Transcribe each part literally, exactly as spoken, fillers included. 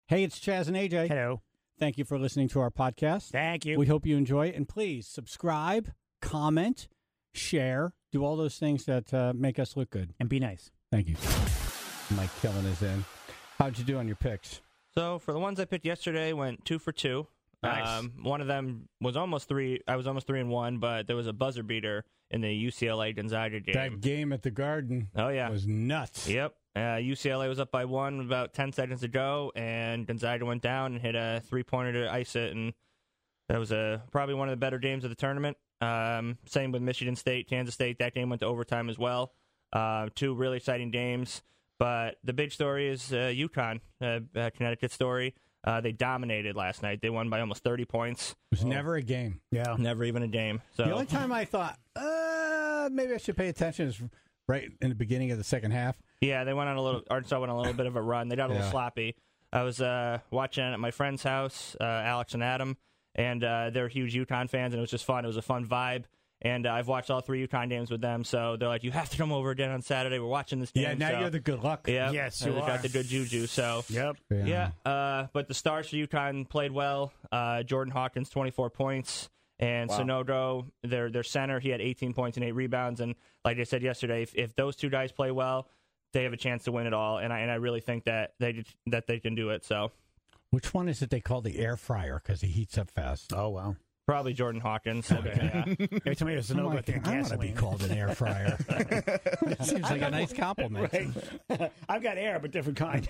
Hey, it's Chaz and A J. Hello. Thank you for listening to our podcast. Thank you. We hope you enjoy it. And please subscribe, comment, share, do all those things that uh, make us look good. And be nice. Thank you. Mike Killen is in. How'd you do on your picks? So for the ones I picked yesterday, went two for two. Nice. Um, one of them was almost three. I was almost three and one, but there was a buzzer beater in the U C L A Gonzaga game. That game at the Garden Oh yeah, was nuts. Yep. Uh, U C L A was up by one with about ten seconds to go, and Gonzaga went down and hit a three-pointer to ice it, and that was a, probably one of the better games of the tournament. Um, same with Michigan State, Kansas State. That game went to overtime as well. Uh, two really exciting games, but the big story is uh, UConn, uh, uh, Connecticut story. Uh, they dominated last night. They won by almost thirty points. It was oh. never a game. Yeah. Never even a game. So The only time I thought, uh, maybe I should pay attention is right in the beginning of the second half. Yeah, they went on a little. Arkansas went on a little bit of a run. They got a little Yeah. sloppy. I was uh, watching at my friend's house, uh, Alex and Adam, and uh, they're huge UConn fans, and it was just fun. It was a fun vibe, and uh, I've watched all three UConn games with them. So they're like, "You have to come over again on Saturday. We're watching this game." Yeah, now so, you're the good luck. yeah, Yes, uh, you they are. got the good juju. So Yep. yeah, uh, but the stars for UConn played well. Uh, Jordan Hawkins, twenty-four points. And Wow. Sonogo, their their center, he had eighteen points and eight rebounds. And like I said yesterday, if, if those two guys play well, they have a chance to win it all. And I and I really think that they that they can do it. So Which one is it they call the air fryer because he heats up fast? Oh, wow. probably Jordan Hawkins. Yeah. Every time you I'm know like, about the I want to be gasoline. called an air fryer. Seems like a nice compliment. Right. I've got air, but different kind.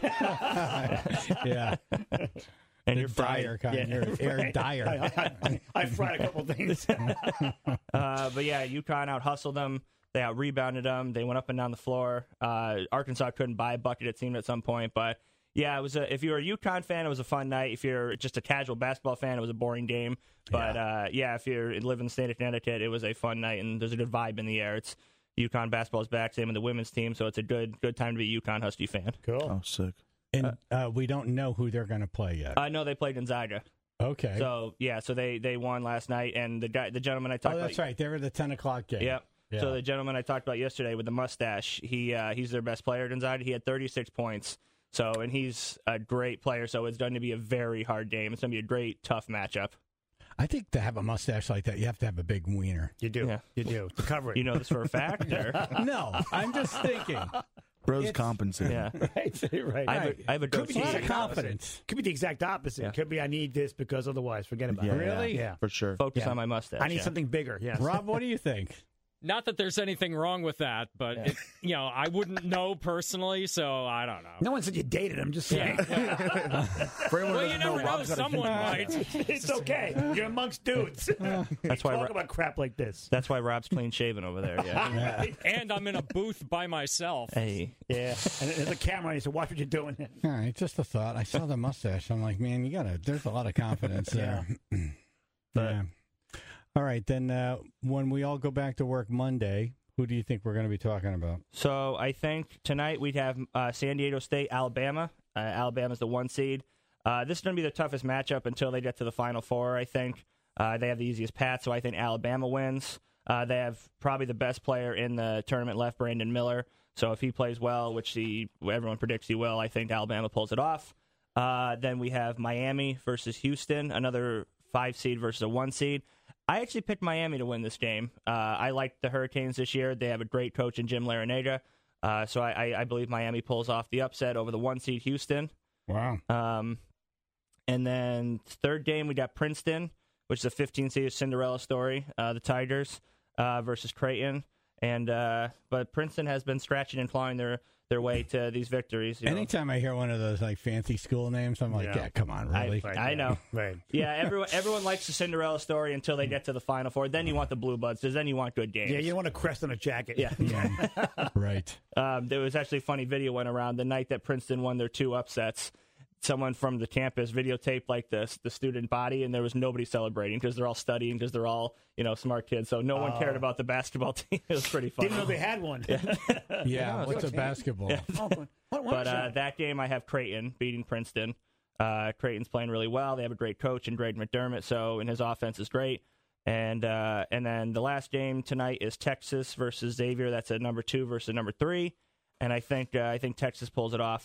Yeah. And The you're fried. dyer kind. Yeah. You're air dyer. I, I, I fried a couple things. Uh, but yeah, UConn out hustled them. They out rebounded them. They went up and down the floor. Uh, Arkansas couldn't buy a bucket, it seemed, at some point. But yeah, it was a, if you're a UConn fan, it was a fun night. If you're just a casual basketball fan, it was a boring game. But yeah, uh, yeah if you live in the state of Connecticut, it was a fun night, and there's a good vibe in the air. It's UConn basketball's back, same with the women's team, so it's a good good time to be a UConn Husky fan. Cool. Oh, sick. And uh, we don't know who they're going to play yet. I know they played Gonzaga. Okay. So yeah, so they, they won last night, and the guy, the gentleman I talked oh, about. that's right. They were the ten o'clock game. Yep. Yeah. So the gentleman I talked about yesterday with the mustache, he uh, he's their best player at Gonzaga. He had thirty-six points. So and he's a great player. So it's going to be a very hard game. It's going to be a great, tough matchup. I think to have a mustache like that, you have to have a big wiener. You do. Yeah. You do. To cover it. You know this for a fact, or No, I'm just thinking. Bro's It's- compensating. yeah. right. Right. I have Right. a, I have a Could be goatee. A lot of the confidence. Could be the exact opposite. Yeah. Could be I need this because otherwise forget about Yeah, it. Really? Yeah. For sure. Focus Yeah. on my mustache. I need yeah. something bigger. Yes. Rob, what do you think? Not that there's anything wrong with that, but it, you know, I wouldn't know personally, so I don't know. No one said you dated him. Just saying. For anyone Well, who you doesn't never know. Rob's got a Someone huge mustache. might. It's okay. You're amongst dudes. That's why. Talk Ro- about crap like this. That's why Rob's clean shaven over there. Yeah. And I'm in a booth by myself. Hey. Yeah. And there's a camera. And he said, "Watch what you're doing." All right, just a thought. I saw the mustache. I'm like, man, you gotta. There's a lot of confidence there. Yeah. All right, then uh, when we all go back to work Monday, who do you think we're going to be talking about? So I think tonight we'd have uh, San Diego State, Alabama. Uh, Alabama's the one seed. Uh, this is going to be the toughest matchup until they get to the Final Four, I think. Uh, they have the easiest path, so I think Alabama wins. Uh, they have probably the best player in the tournament left, Brandon Miller. So if he plays well, which he, everyone predicts he will, I think Alabama pulls it off. Uh, then we have Miami versus Houston, another five seed versus a one seed. I actually picked Miami to win this game. Uh, I like the Hurricanes this year. They have a great coach in Jim Larinaga. Uh, so I, I, I believe Miami pulls off the upset over the one seed Houston. Wow. Um, and then third game, we got Princeton, which is a fifteen seed Cinderella story, uh, the Tigers uh, versus Creighton. And uh, but Princeton has been scratching and clawing their, their way to these victories. You know? Anytime I hear one of those like fancy school names, I'm like, Yeah. yeah, come on, really? I, I know. Right. Yeah, everyone everyone likes the Cinderella story until they get to the Final Four. Then you want the Blue Bloods, because then you want good games. Yeah, you don't want a crest on a jacket. Yeah. Right. Um, there was actually a funny video went around the night that Princeton won their two upsets. Someone from the campus videotaped like the the student body, and there was nobody celebrating because they're all studying because they're all you know smart kids. So no one cared about the basketball team. It was pretty funny. Didn't know they had one. Yeah. What's a basketball? Oh, what, what But is uh, that? that game, I have Creighton beating Princeton. Uh, Creighton's playing really well. They have a great coach in Greg McDermott, so and his offense is great. And uh, and then the last game tonight is Texas versus Xavier. That's a number two versus a number three. And I think uh, I think Texas pulls it off.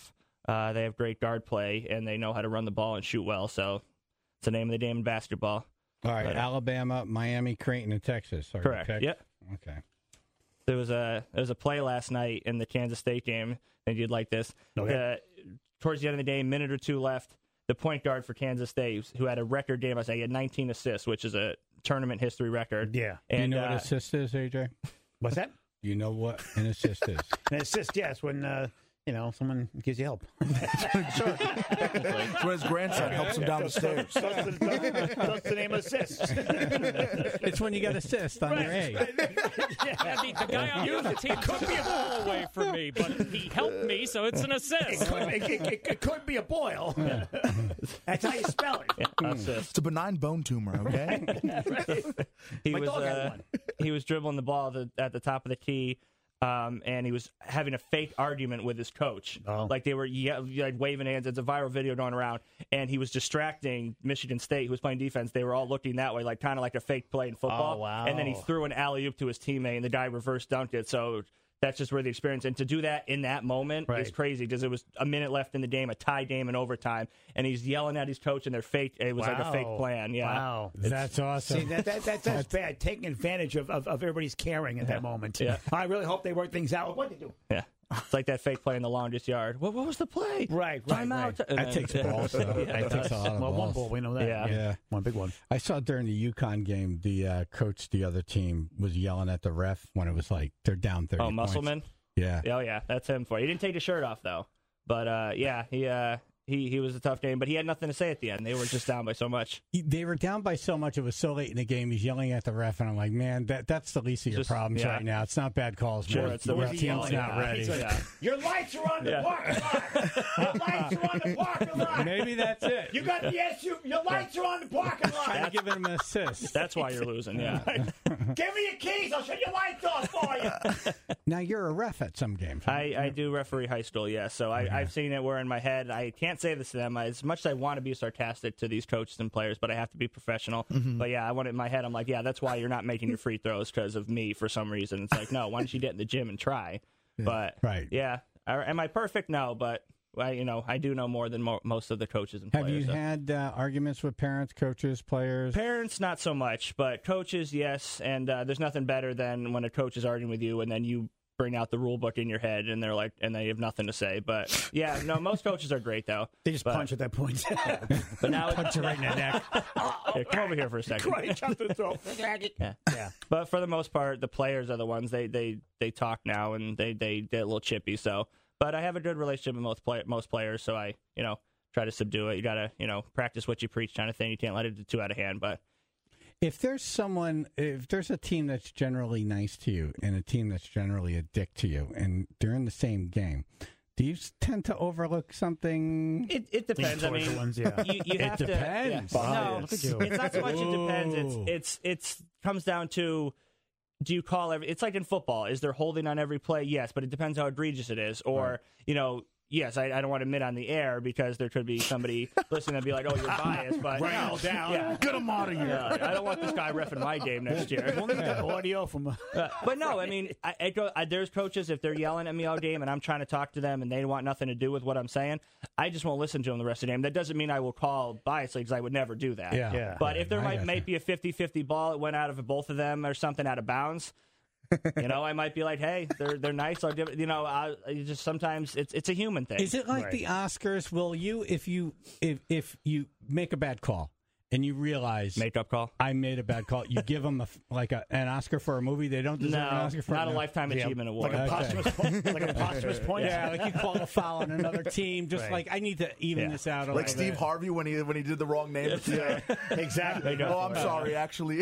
Uh, they have great guard play, and they know how to run the ball and shoot well. So it's the name of the game in basketball. All right, But, uh, Alabama, Miami, Creighton, and Texas. Are Correct. your picks? Yep. Okay. There was a there was a play last night in the Kansas State game. I think you'd like this. Okay. Uh, towards the end of the day, minute or two left. The point guard for Kansas State, who had a record game, I say he had nineteen assists, which is a tournament history record. Yeah. Do you And know uh, what assist is, A J? What's that? You know what an assist is? An assist, yes, when, uh, you know, someone gives you help. It's when his grandson helps him down the stairs. That's the, that's- that's the name of assist. It's when you get assist on your A. Yeah, the, the guy on the other team took the ball away from me, but he helped me, so it's an It assist. could, it, it, it, it could be a boil. That's how you spell it. yeah, assist. It's a benign bone tumor, okay? He My was dog had uh, one. he was dribbling the ball at the, at the top of the key, um, and he was having a fake argument with his coach. Oh. Like they were yeah, like waving hands. It's a viral video going around, and he was distracting Michigan State, who was playing defense. They were all looking that way, like kind of like a fake play in football. Oh, wow. And then he threw an alley oop to his teammate, and the guy reverse dunked it. So. That's just where the experience, and to do that in that moment Right. is crazy because it was a minute left in the game, a tie game in overtime, and he's yelling at his coach, and they're fake. It was like a fake Wow. plan. Yeah, Wow. That's awesome. See, that, that, that, that's bad. Taking advantage of, of, of everybody's caring at that moment. Yeah. I really hope they work things out. What they do? yeah. It's like that fake play in the longest yard. What, what was the play? Right, right, Timeout. right. And That then- takes balls, though. Yeah, That it takes does. a lot of Well, one balls. ball, we know that. Yeah. Yeah. One big one. I saw during the UConn game, the uh, coach, the other team, was yelling at the ref when it was like they're down thirty Oh, points. Musselman. Yeah. Oh yeah, that's him for. He didn't take his shirt off though, but uh, yeah, he uh, he he was a tough game, but he had nothing to say at the end. They were just down by so much. They were down by so much. It was so late in the game. He's yelling at the ref, and I'm like, man, that that's the least of your Just- problems yeah. right now. It's not bad calls. Sure, man. it's the Your ref team's yelling. not Yeah. ready. He's like, Yeah. Your lights are on the Yeah. parking lot. Your lights are on the parking lot. Maybe that's it. You got the S U V. Your lights are on the parking Trying lot. to give him an assist. That's why you're losing. Yeah. Give me your keys. I'll shut your lights off for you. Now you're a ref at some games. I, I do referee high school, yes. So I, I've seen it where in my head, I can't say this to them. As much as I want to be sarcastic to these coaches and players, but I have to be professional. But yeah, I want it in my head. I'm like, yeah, that's why you're not making your free throws because of me for some reason. It's like, no, why don't you get in the gym and try? But Right. yeah, Are- am I perfect? No, but I, you know, I do know more than mo- most of the coaches and Have players. you so. had uh, arguments with parents, coaches, players? Parents, not so much, but coaches, yes. And uh, there's nothing better than when a coach is arguing with you and then you bring out the rule book in your head and they're like, and they have nothing to say. But yeah, no, most coaches are great though. They just But- punch at that point. But now, Punch you right in the neck. Here, come over here for a second. Right, jump to the throat. Yeah. Yeah. But for the most part, the players are the ones they they, they talk now and they, they get a little chippy. So, but I have a good relationship with most play, most players, so I you know try to subdue it. You gotta you know practice what you preach, kind of thing. You can't let it get too out of hand. But If there's someone, if there's a team that's generally nice to you and a team that's generally a dick to you, and they're in the same game, do you s- tend to overlook something? it, it depends. I towards the mean, ones, yeah. you, you It have depends. to. Yeah. Wow. No, Look at you. it's not so much. It depends. It's Whoa. it's it's comes down to. Do you call every? It's like in football. Is there holding on every play? Yes, but it depends how egregious it is. Or Right. you know, yes, I, I don't want to admit on the air because there could be somebody listening and be like, "Oh, you're biased." But Right no, down. yeah, Get him out of here. yeah, I don't want this guy reffing my game next year. We'll need that audio from. Uh, Uh, but no, I mean, I, I go, I, there's coaches, if they're yelling at me all game and I'm trying to talk to them and they want nothing to do with what I'm saying, I just won't listen to them the rest of the game. That doesn't mean I will call biasly because I would never do that. Yeah. Yeah. But if there I might, gotcha. might be a fifty-fifty ball, it went out of both of them or something out of bounds. You know, I might be like, "Hey, they're they're nice." I'll give it. You know, I, I just sometimes it's it's a human thing. Is it like Right. the Oscars? Will you, if you if if you make a bad call and you realize Makeup call? I made a bad call, you give them a, f- like a, an Oscar for a movie they don't deserve No, an Oscar for? not a No. lifetime Yeah, achievement award. like a Okay. posthumous point. Like a posthumous point. Yeah, like you call a foul on another team. Just Right. like I need to even Yeah. this out a Like little Steve bit. Harvey when he when he did the wrong name. Yeah, exactly. Oh, I'm sorry. Actually,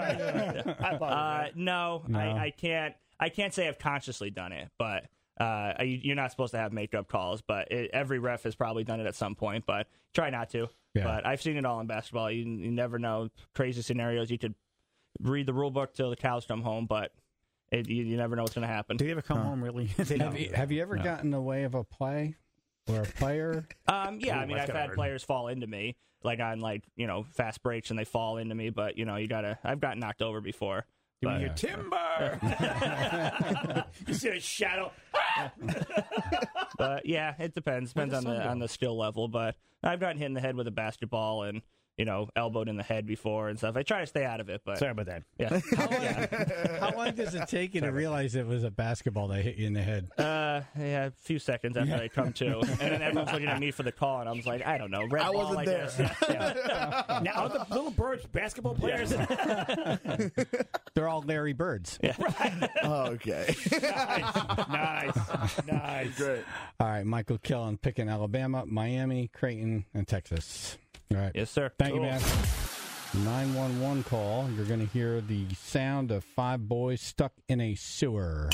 I Uh, apologize. no, No. I, I can't. I can't say I've consciously done it, but uh, I, you're not supposed to have makeup calls. But it, every ref has probably done it at some point. But try not to. Yeah. But I've seen it all in basketball. You, you never know. Crazy scenarios. You could read the rule book till the cows come home, but it, you, you never know what's going to happen. Do you ever come home really? They Have don't. you, have you ever gotten in the way of a play or a player? Um, yeah, I Ooh, mean, that's I've gotta had hurt. players fall into me, like on like you know fast breaks, and they fall into me. But you know, you gotta. I've gotten knocked over before. You But, hear timber. You see a shadow. But yeah, it depends. Depends on the on the skill level. But I've gotten hit in the head with a basketball and, you know, elbowed in the head before and stuff. I try to stay out of it, but Sorry about that. yeah. How long, how long does it take you to realize it was a basketball that hit you in the head? Uh, yeah, a few seconds after I come to, and then everyone's looking at me for the call, and I was like, I don't know, red I ball, wasn't I there. guess. Yeah, yeah. Now, are the little birds basketball players? They're all Larry Birds. Oh, okay. nice, nice, nice. Great. All right, Michael Killen picking Alabama, Miami, Creighton, and Texas. All right. Yes, sir. Thank you, Cool. man. nine one one call. You're going to hear the sound of five boys stuck in a sewer.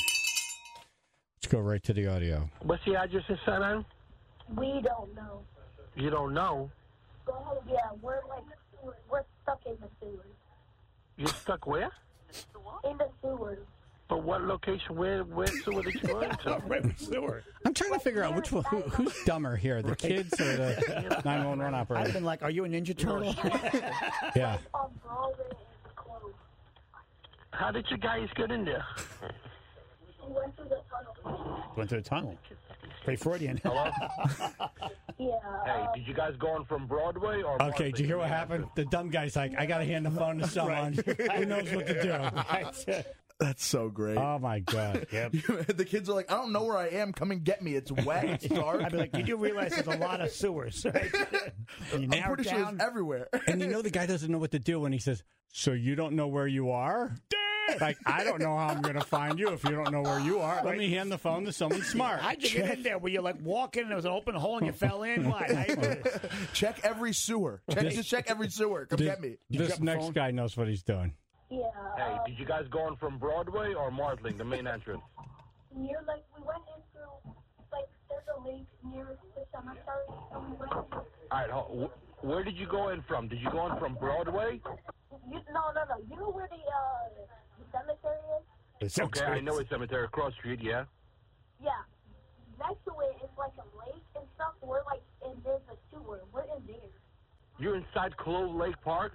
Let's go right to the audio. What's the address in Sun Island? We don't know. You don't know. Oh, yeah, we're like, we're stuck in the sewers. You're stuck where? In the sewers. But what location? Where? Where sewer did you go into? Right with sewer. I'm trying to figure out which one, who, who's dumber here, the kids or the nine one one I've operator? been like, are you a Ninja Turtle? Yeah. On Broadway and closed. How did you guys get in there? We went through the tunnel. Went through the tunnel. Pretty Freudian. Hello? Yeah. Hey, uh, did you guys go in from Broadway or? Okay, did you hear what happened? The dumb guy's like, I got to hand the phone to someone who knows what to do. That's so great. Oh, my God. Yep. The kids are like, I don't know where I am. Come and get me. It's wet. It's dark. I'd be like, you do realize there's a lot of sewers, right? And you I'm narrow pretty it sure down. it's everywhere. And you know the guy doesn't know what to do when he says, so you don't know where you are? Like, I don't know how I'm going to find you if you don't know where you are. Let me hand the phone to someone smart. How'd you get in there? Were you like walking and there was an open hole and you fell in? What? How you do this? Check every sewer. Check, just check every sewer. Come This, get me. this drop the next phone? guy knows what he's doing. yeah. Hey, uh, did you guys go in from Broadway or Martling, the main entrance? near, like, we went in through, like, there's a lake near the cemetery, and we went in. All right. ho- wh- Where did you go in from? Did you go in from Broadway? You, no, no, no. You know where the, uh, the cemetery is? Okay, I know it's cemetery across street. Yeah. Yeah. Next to it is, like, a lake and stuff. We're, like, and there's a sewer. We're in there. You're inside Clove Lake Parks.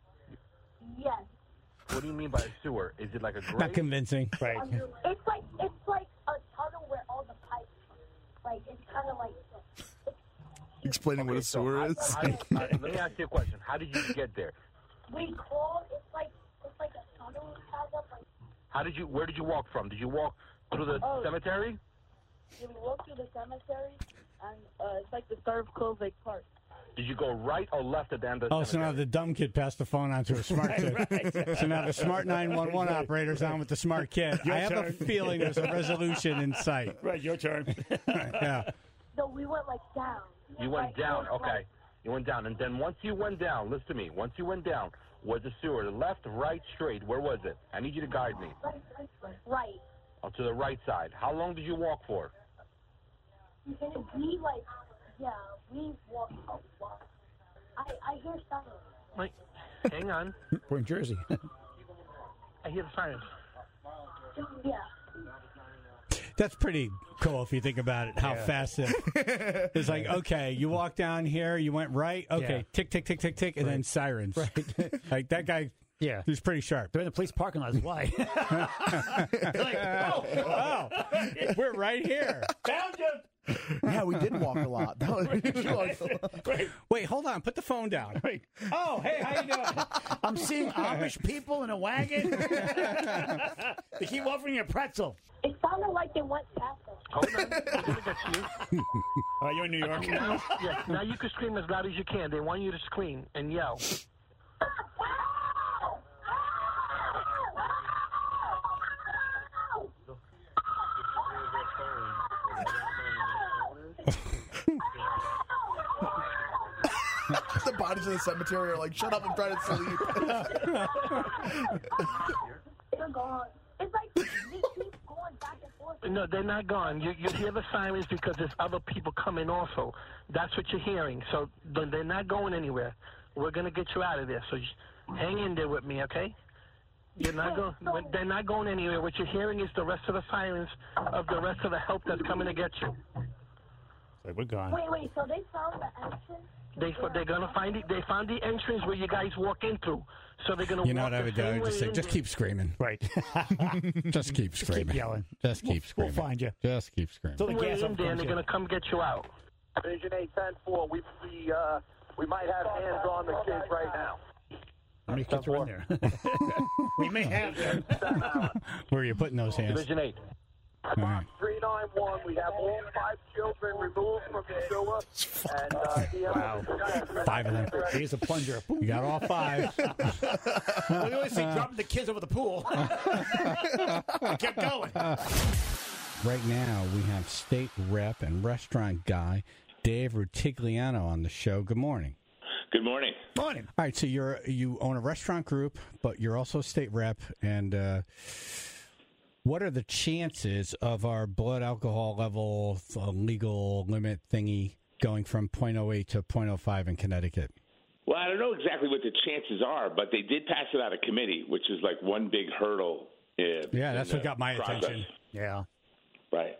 Yes. What do you mean by a sewer? Is it like a Not grave? convincing. Right. Under, it's like it's like a tunnel where all the pipes, like it's kind of like. It's, Explaining what a so sewer how- is. how did- all right, let me ask you a question. How did you get there? we crawl. It's like it's like a tunnel kind of like. How did you? Where did you walk from? Did you walk through the Oh. cemetery? You walk through the cemetery, and uh, it's like the start of Clove Lake Park. Did you go right or left at the end of the Oh, so now cemetery? the dumb kid passed the phone on to a smart kid. So now the smart nine one one operator's on with the smart kid. Your I have turn. a feeling there's a resolution in sight. Right, your turn. Yeah. So we went like down. You went Like, down. like- Okay. You went down. And then once you went down, listen to me. Once you went down, was the sewer left, right, straight? Where was it? I need you to guide me. Right. Oh, to the right side. How long did you walk for? We like, yeah, we walked a lot. I I hear something. Wait, hang on. We're in Jersey. I hear the sirens. Yeah. That's pretty cool if you think about it, how fast it it's like, okay, you walk down here, you went right, okay, Yeah. tick, tick, tick, tick, tick, and then sirens. Right. Like that guy, Yeah. he's pretty sharp. They're in the police parking lot. That's why. They're like, oh, Oh, we're right here. found you. Yeah, we did walk a lot. That was, you walked a lot. Wait, Wait, hold on, put the phone down. wait. Oh, hey, how you doing? I'm seeing Amish people in a wagon. They keep offering you a pretzel. It sounded like they went past us. Hold on. We're going to get you. Oh, you're in New York. Now, yes, now you can scream as loud as you can. They want you to scream and yell. The bodies in the cemetery are like, shut up, I'm trying to sleep. They're gone. It's like they keep going back and forth. No, they're not gone. You, you hear the sirens because there's other people coming also. That's what you're hearing. So th- they're not going anywhere. We're going to get you out of there. So just hang in there with me, okay? You're not going. They're not going anywhere. What you're hearing is the rest of the sirens of the rest of the help that's coming to get you. Like, we're gone. Wait, wait. So they found the entrance. They they're gonna find it. They found the entrance where you guys walk in through. So they're gonna. You know walk what I the would do? I same would just way say, in just there. keep screaming. Right. Just keep screaming. keep yelling. Just keep We'll- we'll screaming. find you. Just keep screaming. Till the Way gas in up there, and comes they're in. gonna come get you out. Division eight ten four. We we uh we might have hands on the kids right now. How many kids are in there? We may have them. Where are you putting those hands? Division eight. All right. three nine one. We have all five children removed from the sewer, and uh, he has Wow. Five of them. Here's a plunger. You got all five. Well, you always see dropping the kids over the pool. Kept going. Right now, we have state rep and restaurant guy Dave Rutigliano on the show. Good morning. Good morning. Morning. All right, so you're you own a restaurant group, but you're also a state rep. And uh, what are the chances of our blood alcohol level uh, legal limit thingy going from point oh eight to point oh five in Connecticut? Well, I don't know exactly what the chances are, but they did pass it out of committee, which is like one big hurdle. Uh, Yeah, that's in what the got my process. attention. Yeah. Right.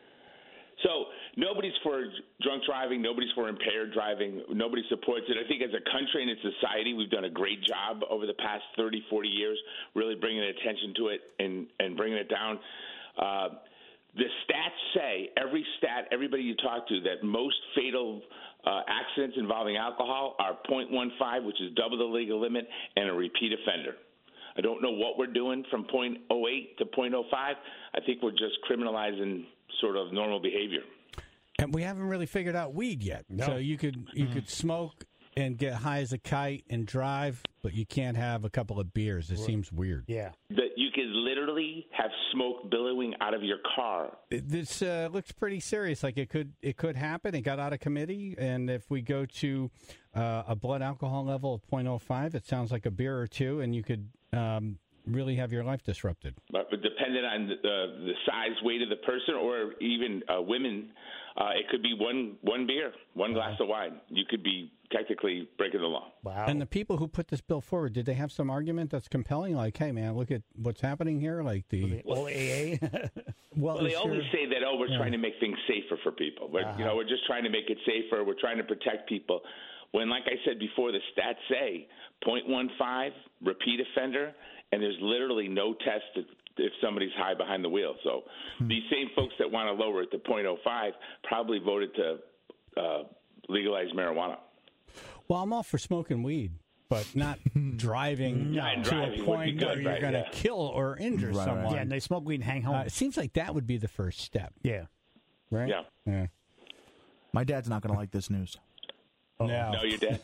So nobody's for drunk driving. Nobody's for impaired driving. Nobody supports it. I think as a country and a society, we've done a great job over the past thirty, forty years, really bringing attention to it and, and bringing it down. Uh, the stats say, every stat, everybody you talk to, that most fatal uh, accidents involving alcohol are point one five, which is double the legal limit, and a repeat offender. I don't know what we're doing from point oh eight to point oh five. I think we're just criminalizing sort of normal behavior. And we haven't really figured out weed yet. No. So you could you could smoke and get high as a kite and drive, but you can't have a couple of beers. It seems weird. Yeah. That you could literally have smoke billowing out of your car. This uh, looks pretty serious. Like it could it could happen. It got out of committee, and if we go to uh, a blood alcohol level of point oh five, it sounds like a beer or two, and you could um, really have your life disrupted. But, but depending on the, uh, the size, weight of the person, or even uh, women, uh, it could be one one beer, one glass of wine. You could be technically breaking the law. Wow. And the people who put this bill forward, did they have some argument that's compelling? Like, hey, man, look at what's happening here. Like the Well, A A. well, Well, they is always your- say that, oh, we're Yeah. trying to make things safer for people. We're, Uh-huh. You know, we're just trying to make it safer. We're trying to protect people. When, like I said before, the stats say point one five, repeat offender, and there's literally no test if, if somebody's high behind the wheel. So Hmm. these same folks that want to lower it to point oh five probably voted to uh, legalize marijuana. Well, I'm all for smoking weed, but not driving Yeah, to driving a would be point good, where you're right, going to yeah. kill or injure Right, right. someone. Yeah, and they smoke weed and hang home. Uh, it seems like that would be the first step, yeah. right? Yeah. Yeah. My dad's not going to like this news. No. No, you're dead.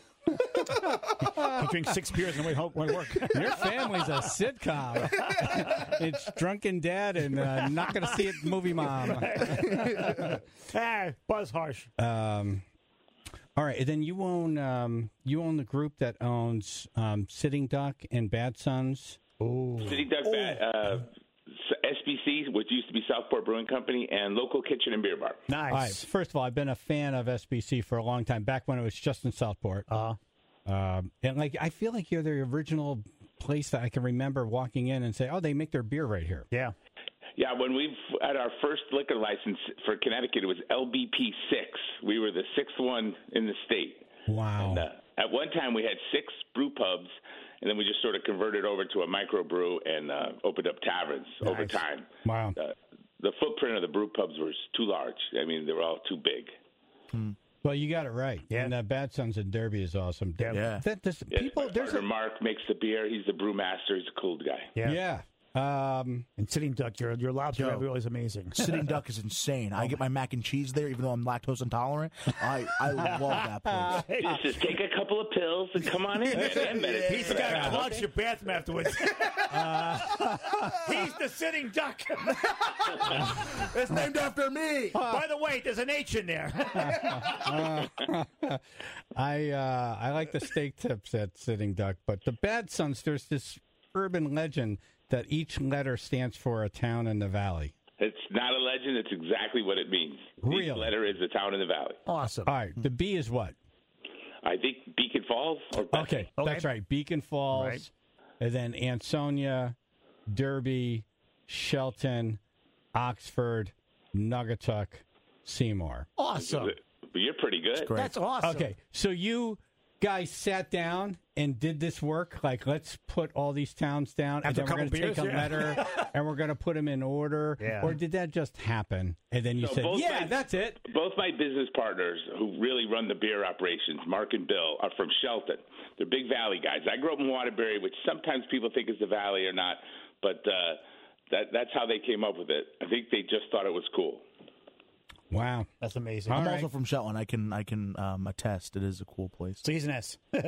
He drinks six beers on the way home when work. Your family's a sitcom. It's Drunken Dad and uh, Not Going to See It Movie Mom. ah, Buzz Harsh. Um, all right, and then you own um, you own the group that owns um, Sitting Duck and Bad Sons. Oh. City Duck Bat, uh, S B C, which used to be Southport Brewing Company, and Local Kitchen and Beer Bar. Nice. All right, first of all, I've been a fan of S B C for a long time, back when it was just in Southport. Uh, Um, and like, I feel like you're the original place that I can remember walking in and say, "Oh, they make their beer right here." yeah. Yeah, when we had our first liquor license for Connecticut, it was L B P six. We were the sixth one in the state. Wow. And, uh, at one time, we had six brew pubs, and then we just sort of converted over to a microbrew and uh, opened up taverns over Nice. time. Wow. Uh, the footprint of the brew pubs was too large. I mean, they were all too big. Well, you got it right. Yeah. And uh, Bad Sons in Derby is awesome. Yeah. Yeah. That, this, Yes, people, my there's partner a, Mark makes the beer. He's the brewmaster. He's a cool guy. Yeah. yeah. Um, And Sitting Duck, your your lobster Joe. ravioli is amazing. Sitting Duck is insane. I get my mac and cheese there, even though I'm lactose intolerant. I, I love that place. Just, just take a couple of pills and come on in. Man, meditate. He's got to flush your bathroom afterwards. He's the Sitting Duck. It's named after me. By the way, there's an H in there. I uh, I like the steak tips at Sitting Duck, but the Bad Sons, there's this urban legend that each letter stands for a town in the valley. It's not a legend. It's exactly what it means. Really? Each letter is a town in the valley. Awesome. All right, the B is what? I think Beacon Falls. Or Bethany. Okay, Okay. that's right. Beacon Falls, Right. and then Ansonia, Derby, Shelton, Oxford, Naugatuck, Seymour. Awesome. but you're pretty good. That's awesome. Okay, so you guys sat down and did this work? Like, let's put all these towns down, After and then a we're going to couple take a beers, yeah. letter, and we're going to put them in order? Yeah. Or did that just happen? And then you So said, both yeah, my- that's it. Both my business partners who really run the beer operations, Mark and Bill, are from Shelton. They're big Valley guys. I grew up in Waterbury, which sometimes people think is the Valley or not, but uh, that that's how they came up with it. I think they just thought it was cool. Wow. That's amazing. I'm All also right. from Shelton. I can I can um, attest. It is a cool place. So he's an S. You're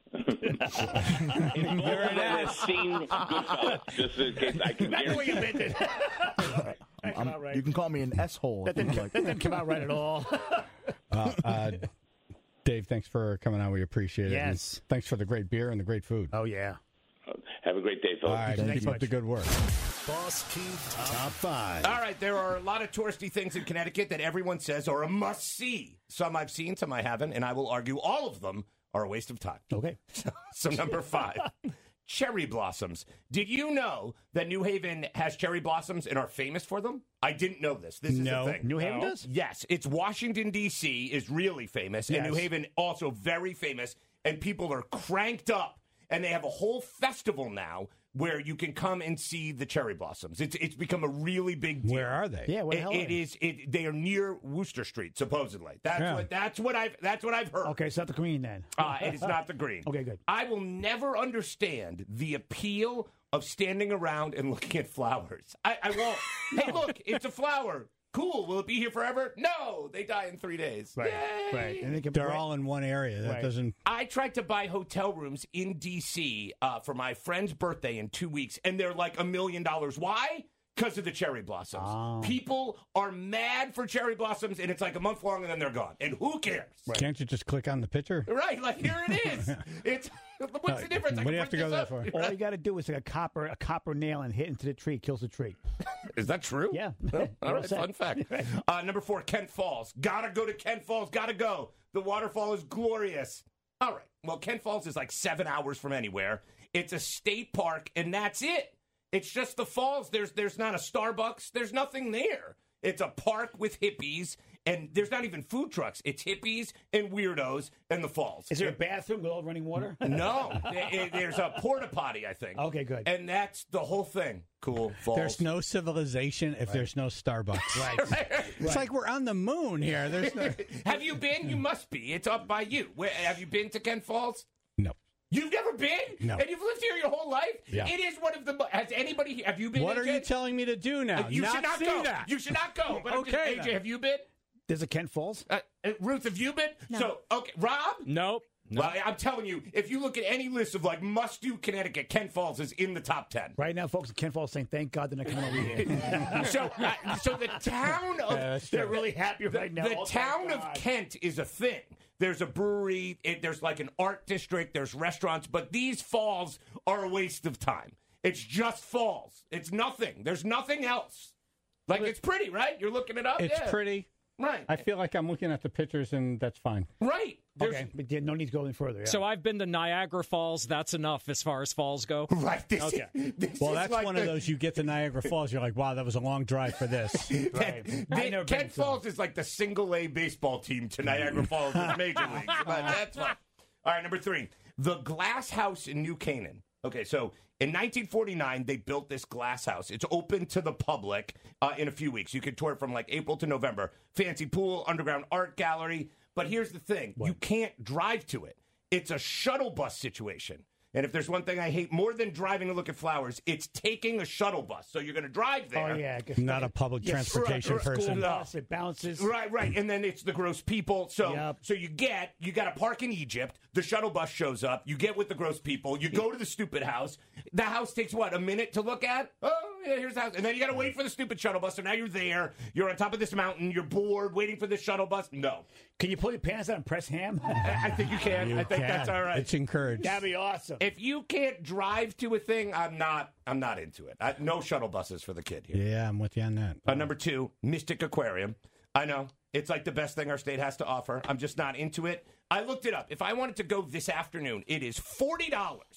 an ass. Seen Goodfellas, just in case I can Not the way guarantee. you meant it. That came I'm- out right. You can call me an S hole. That didn't, that didn't come out right at all. Uh, uh, Dave, thanks for coming on. We appreciate it. Yes. And thanks for the great beer and the great food. Oh, yeah. Have a great day, All folks. right, Thank keep you up the good work. Boss Keith Top five. All right, there are a lot of touristy things in Connecticut that everyone says are a must-see. Some I've seen, some I haven't, and I will argue all of them are a waste of time. Okay. So, so number five, cherry blossoms. Did you know that New Haven has cherry blossoms and are famous for them? I didn't know this. This is No. the thing. New Haven does? Yes, it's Washington, D C is really famous, and Yes. New Haven also very famous, and people are cranked up, and they have a whole festival now where you can come and see the cherry blossoms. It's it's become a really big deal. Where are they? Yeah, where the It, hell it are they? is. It, they are near Worcester Street, supposedly. That's Yeah. what. That's what I've. That's what I've heard. Okay, it's not the Queen then. Uh, it is not the green. Okay, good. I will never understand the appeal of standing around and looking at flowers. I, I won't. Hey, look, it's a flower. Cool. Will it be here forever? No, they die in three days. Right, Yay. right. And they can They're all in one area. That Right. doesn't. I tried to buy hotel rooms in D C uh, for my friend's birthday in two weeks, and they're like a million dollars. Why? Because of the cherry blossoms. Oh. People are mad for cherry blossoms, and it's like a month long, and then they're gone. And who cares? Can't you just click on the picture? Right, like here it is. It's what's the difference? I What do can you have to print go this there up. for? All you got to do is like a copper, a copper nail and hit into the tree, kills the tree. Is that true? Yeah. Oh, You're all all right, set. fun fact. Uh, number four, Kent Falls. Gotta go to Kent Falls. Gotta go. The waterfall is glorious. All right. Well, Kent Falls is like seven hours from anywhere. It's a state park, and that's it. It's just the falls. There's there's not a Starbucks. There's nothing there. It's a park with hippies, and there's not even food trucks. It's hippies and weirdos and the falls. Is there a bathroom with all running water? No. There- There's a porta potty, I think. Okay, good. And that's the whole thing. Cool. Falls. There's no civilization if there's no Starbucks. Right. It's like we're on the moon here. There's no. Have you been? You must be. It's up by you. Where, have you been to Kent Falls? No. You've never been? No. And you've lived here your whole life? Yeah. It is one of the. mo- Has anybody? Have you been? What are A J? you telling me to do now? You should not see go. that. You should not go. But I'm just- Okay, A J, then. have you been? There's a Kent Falls. Uh, uh, Ruth, have you been? No. So okay, Rob. Nope. No. Well, I'm telling you, if you look at any list of like must-do Connecticut, Kent Falls is in the top ten. Right now, folks in Kent Falls saying, thank God they're not coming over here. So, uh, so the town of Yeah, that's They're true. really happy the, right now. the Oh, thank town of God. Kent is a thing. There's a brewery, it, there's like an art district, there's restaurants, but these falls are a waste of time. It's just falls. It's nothing. There's nothing else. Like, it's pretty, right? You're looking it up? It's Yeah. pretty. Right. I feel like I'm looking at the pictures, and that's fine. right. There's, Okay, but yeah, no need to go any further. Yeah. So I've been to Niagara Falls. That's enough as far as falls go. Right. This, Okay. this Well, is that's like one the, of those you get to Niagara Falls, you're like, wow, that was a long drive for this. Right. The- I've never been, Kent so- Falls is like the single A baseball team to Niagara Falls in Major League. But that's fine. All right, number three, the Glass House in New Canaan. Okay, so in nineteen forty-nine, they built this glass house. It's open to the public uh, in a few weeks. You can tour it from like April to November. Fancy pool, underground art gallery. But here's the thing. You can't drive to it. It's a shuttle bus situation. And if there's one thing I hate more than driving to look at flowers, it's taking a shuttle bus. So you're going to drive there. Oh, yeah. I guess- Not a public Yes, transportation right, right, person. School bus, it bounces. Right, right, and then it's the gross people. So, Yep. so you get you got to park in Egypt. The shuttle bus shows up. You get with the gross people. You go to the stupid house. The house takes what, a minute to look at? Oh, yeah, here's the house, and then you got to wait for the stupid shuttle bus. So now you're there. You're on top of this mountain. You're bored, waiting for the shuttle bus. No, Can you pull your pants out and press ham? I, I think you can. You I think can. that's all right. It's encouraged. That'd be awesome. If you can't drive to a thing, I'm not. I'm not into it. I, no shuttle buses for the kid here. Yeah, I'm with you on that. Uh, number two, Mystic Aquarium. I know. It's like the best thing our state has to offer. I'm just not into it. I looked it up. If I wanted to go this afternoon, it is forty dollars.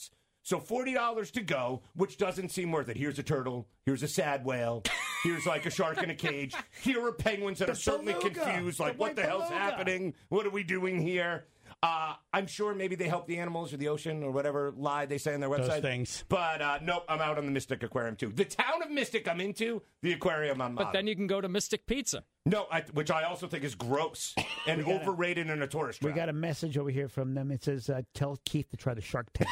So forty dollars to go, which doesn't seem worth it. Here's a turtle. Here's a sad whale. Here's like a shark in a cage. Here are penguins that The are certainly beluga. confused. Like, The what the white hell's beluga. happening? What are we doing here? Uh, I'm sure maybe they help the animals or the ocean or whatever lie they say on their website. Those things. But uh, nope, I'm out on the Mystic Aquarium too. The town of Mystic I'm into, the aquarium I'm But out. then you can go to Mystic Pizza. No, I, which I also think is gross and We gotta- overrated in a tourist We trap. got a message over here from them. It says, uh, tell Keith to try the Shark Tank.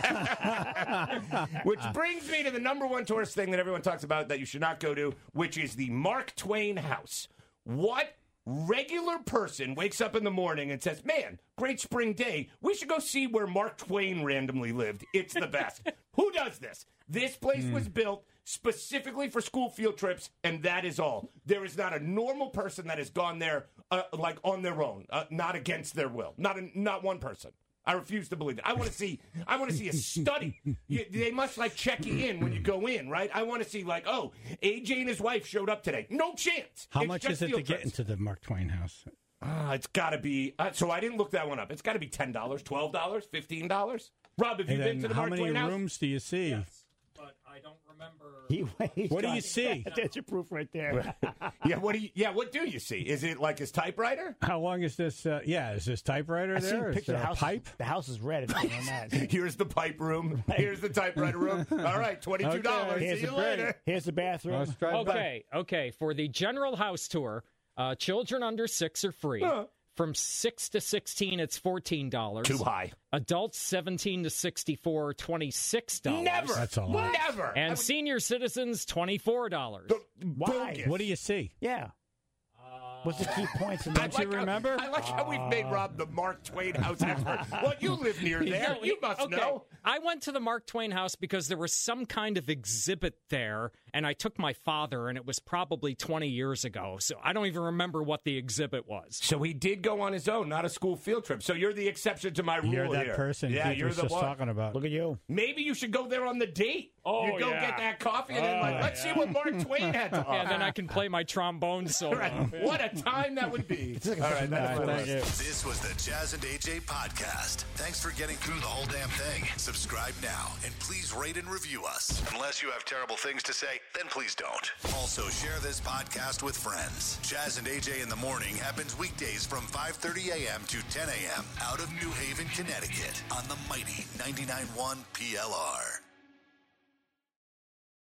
Which brings me to the number one tourist thing that everyone talks about that you should not go to, which is the Mark Twain house. What regular person wakes up in the morning and says, man, great spring day, we should go see where Mark Twain randomly lived. It's the best. Who does this? This place Mm. was built specifically for school field trips, and that is all. There is not a normal person that has gone there uh, like on their own, uh, not against their will. Not a, not one person. I refuse to believe it. I want to see. I want to see a study. You, they must like check you in when you go in, right? I want to see like, oh, A J and his wife showed up today. No chance. How It's much just is it to field get trips. into the Mark Twain house? Ah, it's got to be. Uh, so I didn't look that one up. It's got to be ten dollars, twelve dollars, fifteen dollars. Rob, have you And been then to the how Mark many Twain house? rooms do you see? But I don't remember. He, he's What do got- you see? That's your proof right there. Yeah, what do you? Yeah, what do you see? Is it like his typewriter? How long is this? Uh, yeah, is this typewriter I see there? a Is picture there of the a house. pipe? The house is red. on that. Here's the pipe room. Here's the typewriter room. All right, twenty-two dollars. Okay. Here's See the you later. Here's the bathroom. Let's drive back. Okay, okay. For the general house tour, uh, children under six are free. Huh. From six to sixteen, it's fourteen dollars. Too high. Adults seventeen to sixty-four, twenty-six dollars. Never. That's a lot. Never. I And would- senior citizens, twenty-four dollars. Why? bogus. What do you see? Yeah. What's the key points in I that? Don't you like how- remember? I like how we've made Rob the Mark Twain house expert. Well, you live near there. No, You must okay. know. I went to the Mark Twain house because there was some kind of exhibit there, and I took my father, and it was probably twenty years ago. So I don't even remember what the exhibit was. So he did go on his own, not a school field trip. So you're the exception to my rule You're that here. person Yeah, Keith you're was the just one. talking about. Look at you. Maybe you should go there on the date. Oh, you go yeah. get that coffee and then like, Oh, let's yeah. see what Mark Twain had to offer. And then I can play my trombone solo. Right. What a time that would be. like a All right, that's All my right, thank list. you. This was the Jazz and A J podcast. Thanks for getting through the whole damn thing. Subscribe now and please rate and review us. Unless you have terrible things to say, then please don't. Also, share this podcast with friends. Jazz and A J in the Morning happens weekdays from five thirty a.m. to ten a.m. out of New Haven, Connecticut on the mighty ninety-nine point one P L R.